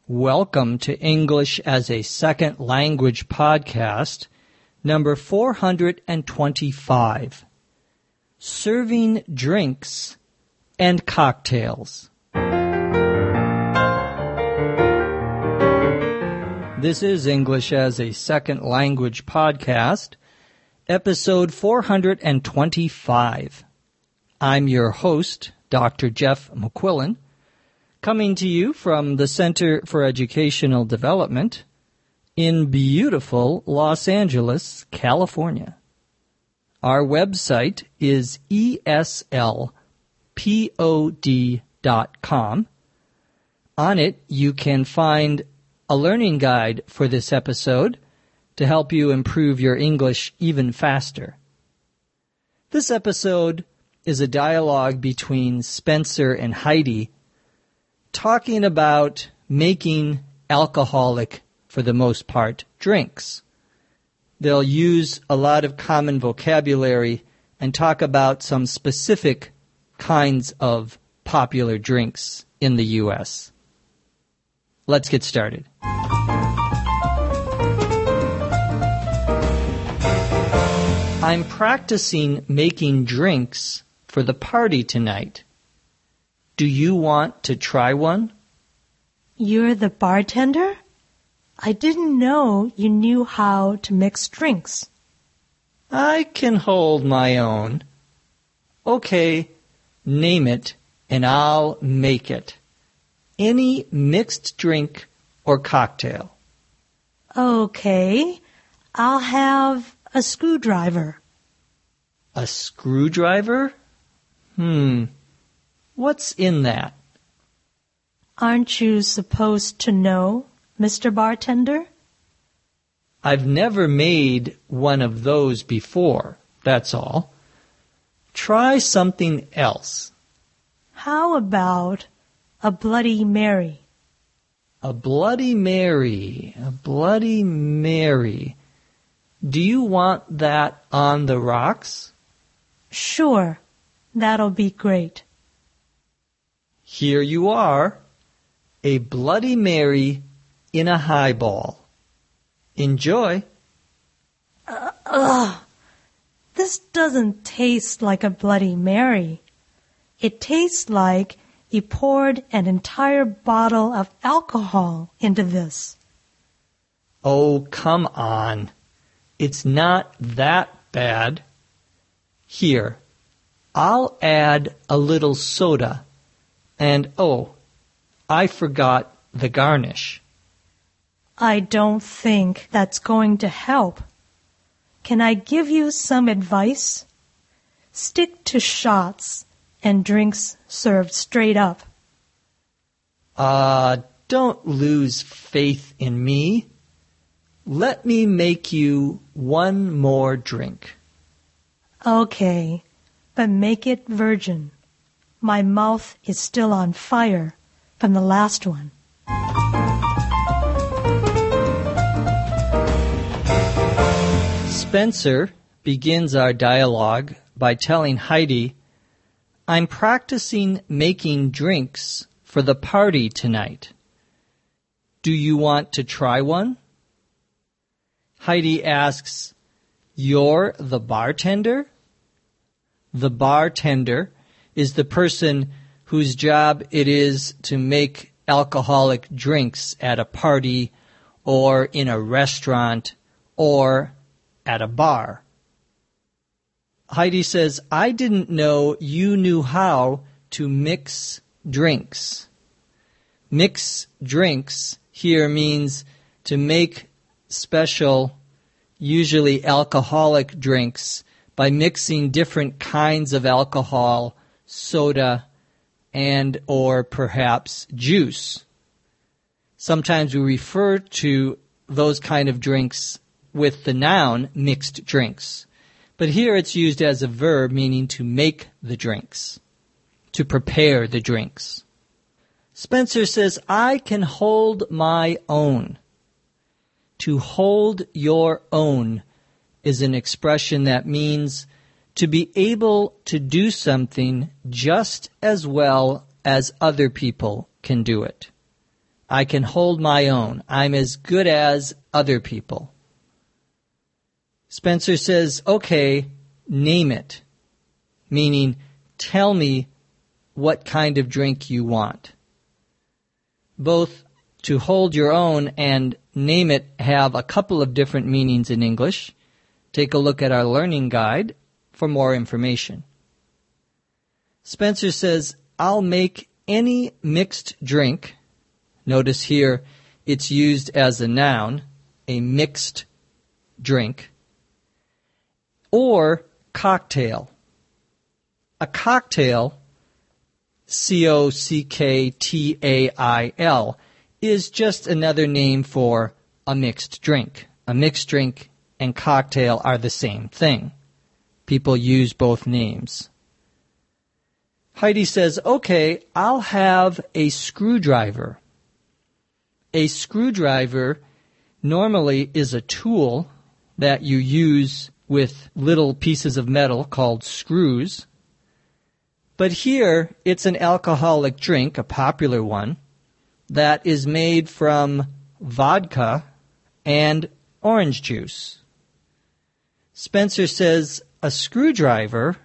Welcome to English as a Second Language podcast, number 425, Serving Drinks and Cocktails. This is English as a Second Language podcast, episode 425. I'm your host, Dr. Jeff McQuillan, coming to you from the Center for Educational Development in beautiful Los Angeles, California. Our website is eslpod.com. On it, you can find a learning guide for this episode to help you improve your English even faster. This episode is a dialogue between Spencer and Heidi talking about making alcoholic, for the most part, drinks. They'll use a lot of common vocabulary and talk about some specific kinds of popular drinks in the U.S. Let's get started. I'm practicing making drinks for the party tonight. Do you want to try one? You're the bartender? I didn't know you knew how to mix drinks. I can hold my own. Okay, name it and I'll make it. Any mixed drink or cocktail. Okay, I'll have a screwdriver. A screwdriver? What's in that? Aren't you supposed to know, Mr. Bartender? I've never made one of those before, that's all. Try something else. How about a Bloody Mary? A Bloody Mary. A Bloody Mary. Do you want that on the rocks? Sure, that'll be great. Here you are, a Bloody Mary in a highball. Enjoy. This doesn't taste like a Bloody Mary. It tastes like you poured an entire bottle of alcohol into this. Oh, come on. It's not that bad. Here, I'll add a little soda. And, I forgot the garnish. I don't think that's going to help. Can I give you some advice? Stick to shots and drinks served straight up. Don't lose faith in me. Let me make you one more drink. Okay, but make it virgin. My mouth is still on fire from the last one. Spencer begins our dialogue by telling Heidi, I'm practicing making drinks for the party tonight. Do you want to try one? Heidi asks, You're the bartender? The bartender is the person whose job it is to make alcoholic drinks at a party or in a restaurant or at a bar. Heidi says, I didn't know you knew how to mix drinks. Mix drinks here means to make special, usually alcoholic drinks by mixing different kinds of alcohol, soda, and or perhaps juice. Sometimes we refer to those kind of drinks with the noun mixed drinks. But here it's used as a verb meaning to make the drinks, to prepare the drinks. Spencer says, I can hold my own. To hold your own is an expression that means to be able to do something just as well as other people can do it. I can hold my own. I'm as good as other people. Spencer says, okay, name it, meaning tell me what kind of drink you want. Both to hold your own and name it have a couple of different meanings in English. Take a look at our learning guide for more information. Spencer says, I'll make any mixed drink. Notice here it's used as a noun, a mixed drink, or cocktail. A cocktail, cocktail, is just another name for a mixed drink. A mixed drink and cocktail are the same thing. People use both names. Heidi says, okay, I'll have a screwdriver. A screwdriver normally is a tool that you use with little pieces of metal called screws. But here, it's an alcoholic drink, a popular one, that is made from vodka and orange juice. Spencer says, a screwdriver?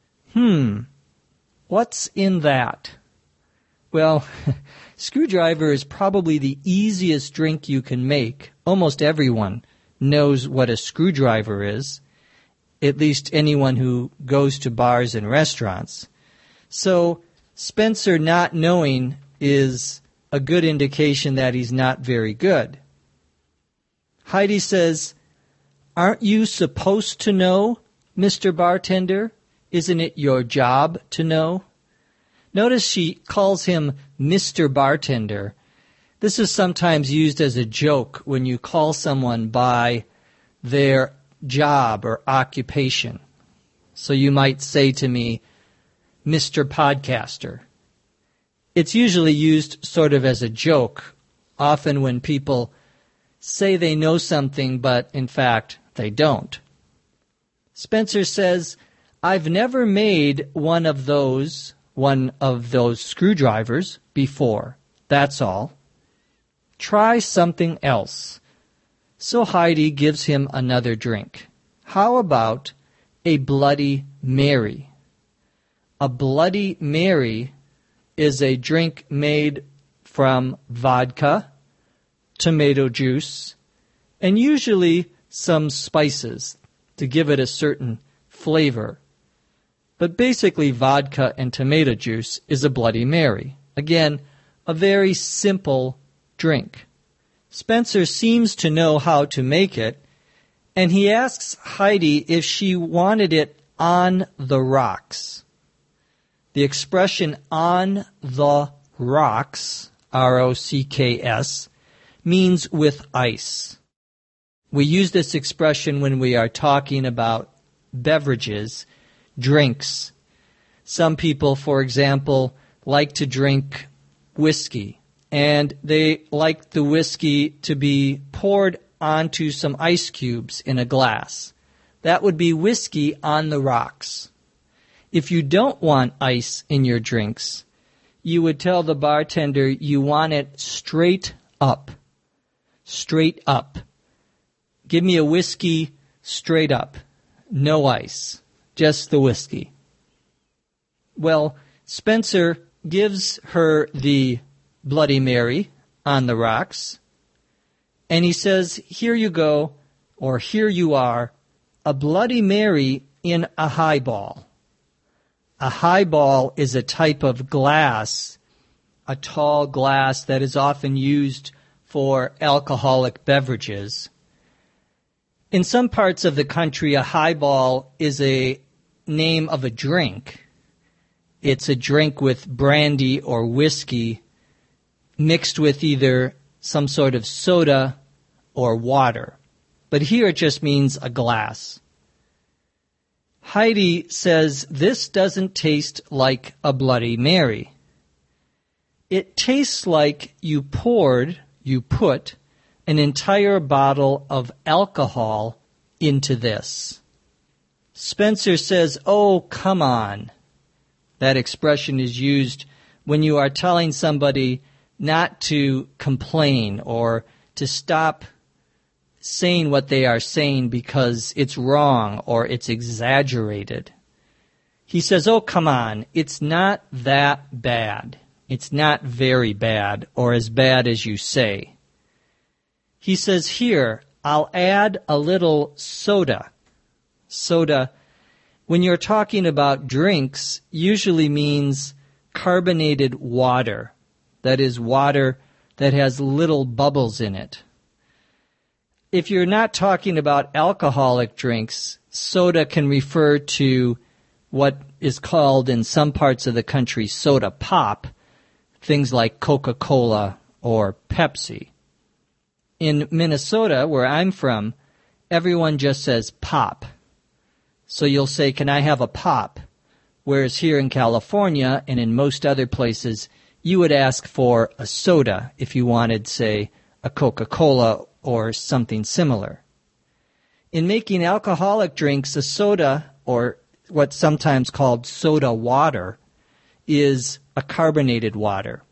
What's in that? Well, screwdriver is probably the easiest drink you can make. Almost everyone knows what a screwdriver is, at least anyone who goes to bars and restaurants. So Spencer not knowing is a good indication that he's not very good. Heidi says, aren't you supposed to know, Mr. Bartender? Isn't it your job to know? Notice she calls him Mr. Bartender. This is sometimes used as a joke when you call someone by their job or occupation. So you might say to me, Mr. Podcaster. It's usually used sort of as a joke, often when people say they know something, but in fact, they don't. Spencer says, I've never made one of those screwdrivers before. That's all. Try something else. So Heidi gives him another drink. How about a Bloody Mary? A Bloody Mary is a drink made from vodka, tomato juice, and usually some spices to give it a certain flavor. But basically vodka and tomato juice is a Bloody Mary. Again, a very simple drink. Spencer seems to know how to make it, and he asks Heidi if she wanted it on the rocks. The expression on the rocks, R-O-C-K-S, means with ice. We use this expression when we are talking about beverages, drinks. Some people, for example, like to drink whiskey, and they like the whiskey to be poured onto some ice cubes in a glass. That would be whiskey on the rocks. If you don't want ice in your drinks, you would tell the bartender you want it straight up. Straight up. Give me a whiskey straight up. No ice. Just the whiskey. Well, Spencer gives her the Bloody Mary on the rocks, and he says, here you go, or here you are, a Bloody Mary in a highball. A highball is a type of glass, a tall glass that is often used for alcoholic beverages. In some parts of the country, a highball is a name of a drink. It's a drink with brandy or whiskey mixed with either some sort of soda or water. But here it just means a glass. Heidi says this doesn't taste like a Bloody Mary. It tastes like you put an entire bottle of alcohol into this. Spencer says, oh, come on. That expression is used when you are telling somebody not to complain or to stop saying what they are saying because it's wrong or it's exaggerated. He says, oh, come on, it's not that bad. It's not very bad or as bad as you say. He says, here, I'll add a little soda. Soda, when you're talking about drinks, usually means carbonated water. That is, water that has little bubbles in it. If you're not talking about alcoholic drinks, soda can refer to what is called in some parts of the country soda pop, things like Coca-Cola or Pepsi. In Minnesota, where I'm from, everyone just says pop. So you'll say, can I have a pop? Whereas here in California and in most other places, you would ask for a soda if you wanted, say, a Coca-Cola or something similar. In making alcoholic drinks, a soda, or what's sometimes called soda water, is a carbonated water.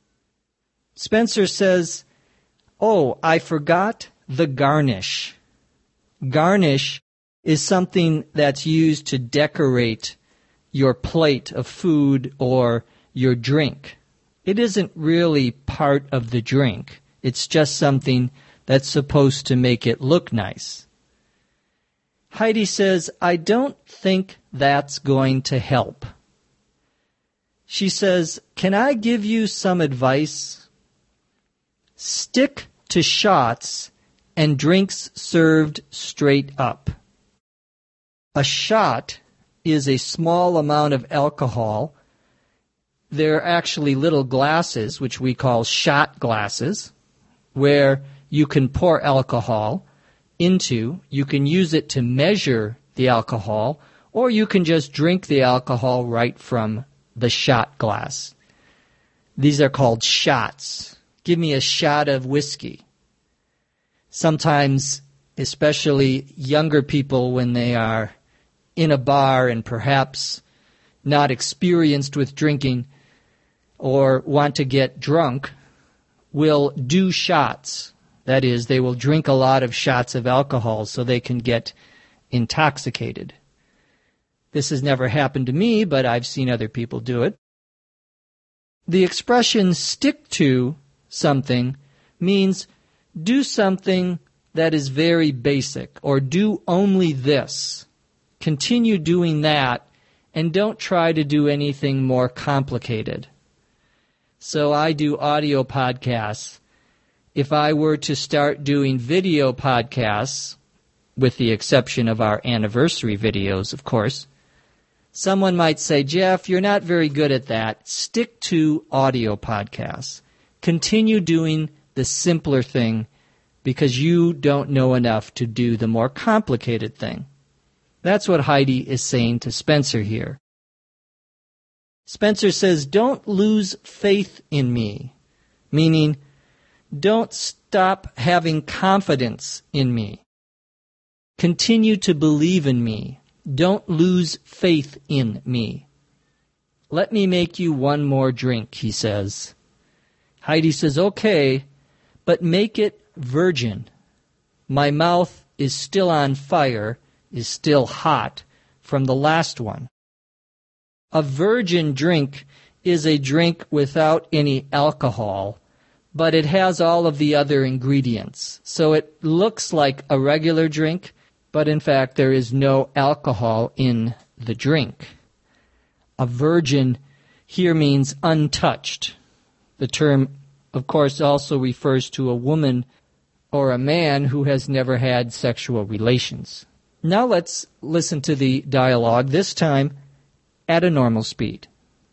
Spencer says, oh, I forgot the garnish. Garnish is something that's used to decorate your plate of food or your drink. It isn't really part of the drink. It's just something that's supposed to make it look nice. Heidi says, I don't think that's going to help. She says, can I give you some advice? Stick to shots and drinks served straight up. A shot is a small amount of alcohol. They're actually little glasses, which we call shot glasses, where you can pour alcohol into. You can use it to measure the alcohol, or you can just drink the alcohol right from the shot glass. These are called shots. Give me a shot of whiskey. Sometimes, especially younger people, when they are in a bar and perhaps not experienced with drinking or want to get drunk, will do shots. That is, they will drink a lot of shots of alcohol so they can get intoxicated. This has never happened to me, but I've seen other people do it. The expression stick to something means do something that is very basic, or do only this. Continue doing that, and don't try to do anything more complicated. So I do audio podcasts. If I were to start doing video podcasts, with the exception of our anniversary videos, of course, someone might say, Jeff, you're not very good at that. Stick to audio podcasts. Continue doing the simpler thing because you don't know enough to do the more complicated thing. That's what Heidi is saying to Spencer here. Spencer says, don't lose faith in me, meaning don't stop having confidence in me. Continue to believe in me. Don't lose faith in me. Let me make you one more drink, he says. Heidi says, okay, but make it virgin. My mouth is still on fire, is still hot from the last one. A virgin drink is a drink without any alcohol, but it has all of the other ingredients. So it looks like a regular drink, but in fact there is no alcohol in the drink. A virgin here means untouched. The term, of course, also refers to a woman or a man who has never had sexual relations. Now let's listen to the dialogue, this time at a normal speed.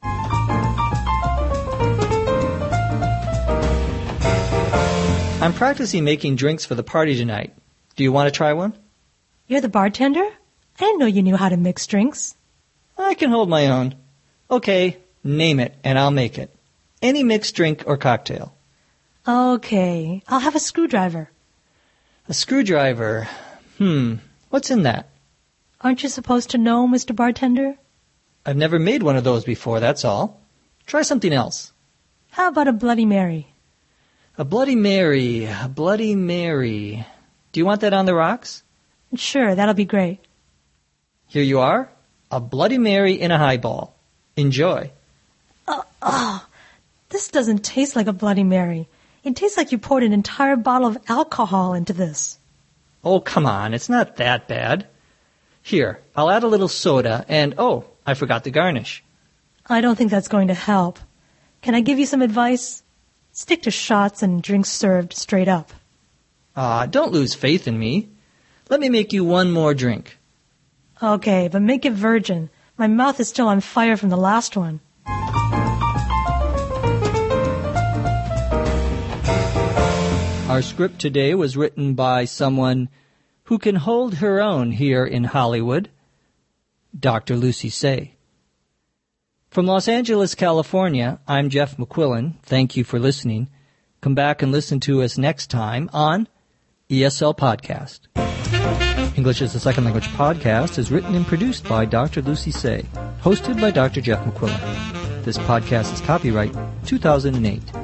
I'm practicing making drinks for the party tonight. Do you want to try one? You're the bartender? I didn't know you knew how to mix drinks. I can hold my own. Okay, name it and I'll make it. Any mixed drink or cocktail. Okay, I'll have a screwdriver. A screwdriver? What's in that? Aren't you supposed to know, Mr. Bartender? I've never made one of those before, that's all. Try something else. How about a Bloody Mary? A Bloody Mary, a Bloody Mary. Do you want that on the rocks? Sure, that'll be great. Here you are, a Bloody Mary in a highball. Enjoy. This doesn't taste like a Bloody Mary. It tastes like you poured an entire bottle of alcohol into this. Oh, come on, it's not that bad. Here, I'll add a little soda and, oh, I forgot the garnish. I don't think that's going to help. Can I give you some advice? Stick to shots and drinks served straight up. Don't lose faith in me. Let me make you one more drink. Okay, but make it virgin. My mouth is still on fire from the last one. Our script today was written by someone who can hold her own here in Hollywood, Dr. Lucy Say. From Los Angeles, California, I'm Jeff McQuillan. Thank you for listening. Come back and listen to us next time on ESL Podcast. English as a Second Language podcast is written and produced by Dr. Lucy Say, hosted by Dr. Jeff McQuillan. This podcast is copyright 2008.